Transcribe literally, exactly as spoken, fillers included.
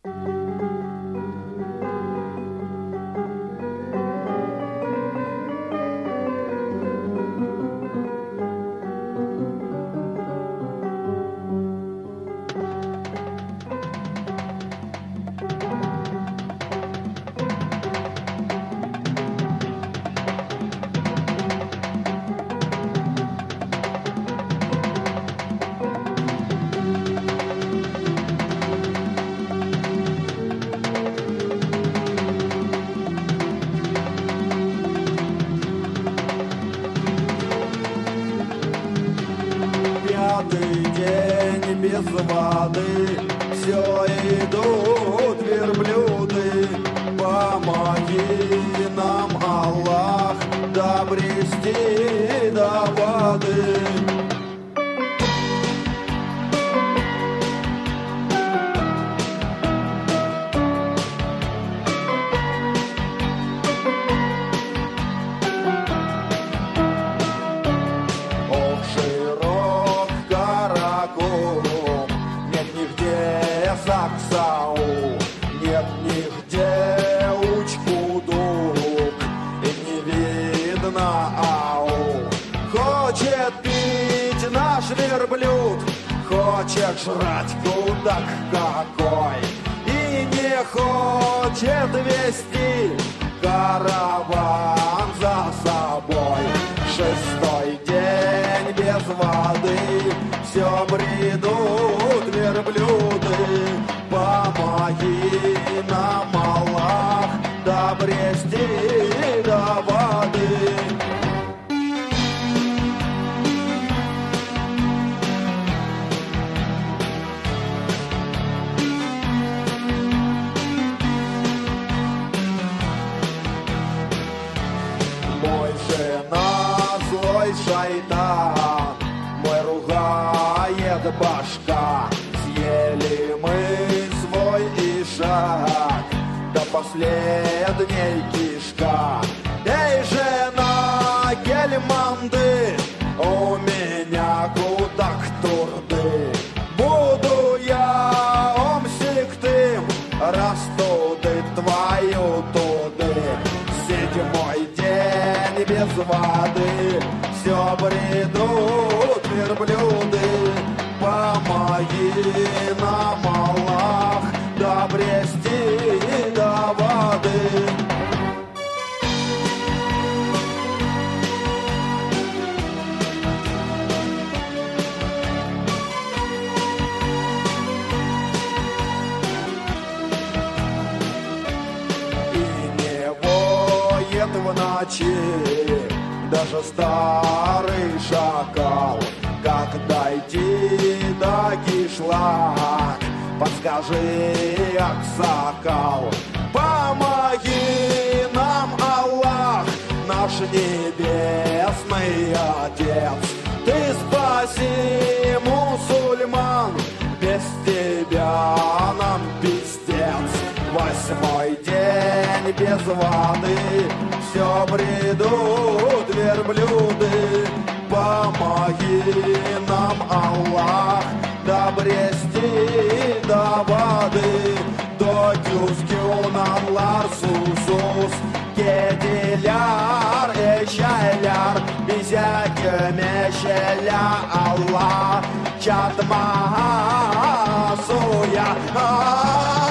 Пятый день без воды, все идут верблюды. Помоги нам, Аллах, добрести до воды. Саксау, нет нигде Учкудук, и не видно ау. Хочет пить наш верблюд, хочет жрать кудак какой, и не хочет вести караван за собой. Шестой день без воды, все бредут верблюды. Помоги нам, Аллах, добрести до воды. Мой жена злой шайтан, мой ругает башка. Съели мы свой ишак, до последней кишка. Эй, жена гельманды, у меня кудак турды. Буду я омсиктым, растуды твою туды. Седьмой день без воды, все бредут верблюды. Помоги нам, Аллах, добрести до воды. И не воет в ночи даже старый шакал. Как дойти до кишлак, подскажи, аксакал. Помоги нам, Аллах, наш небесный Отец. Ты спаси мусульман, без тебя нам пиздец. Восьмой день без воды, все бредут верблюды. Помоги нам, Аллах, добрести до воды. До кюскюнанлар сусус, кедиляр эшайляр, бизяке мешеля Аллах, чатма суя.